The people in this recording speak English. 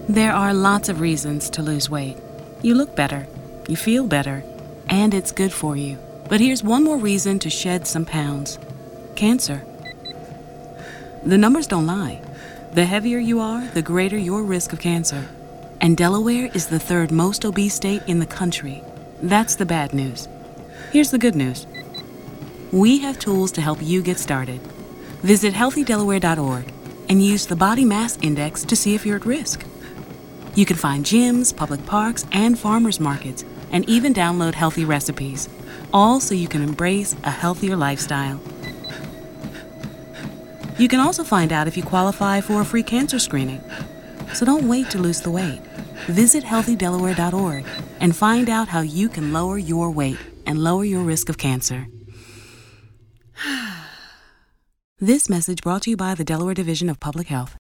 There are lots of reasons to lose weight. You look better, you feel better, and it's good for you. But here's one more reason to shed some pounds: cancer. The numbers don't lie. The heavier you are, the greater your risk of cancer. And Delaware is the third most obese state in the country. That's the bad news. Here's the good news. We have tools to help you get started. Visit healthydelaware.org and use the body mass index to see if you're at risk. You can find gyms, public parks, and farmers markets, and even download healthy recipes, all so you can embrace a healthier lifestyle. You can also find out if you qualify for a free cancer screening. So don't wait to lose the weight. Visit healthydelaware.org and find out how you can lower your weight and lower your risk of cancer. This message brought to you by the Delaware Division of Public Health.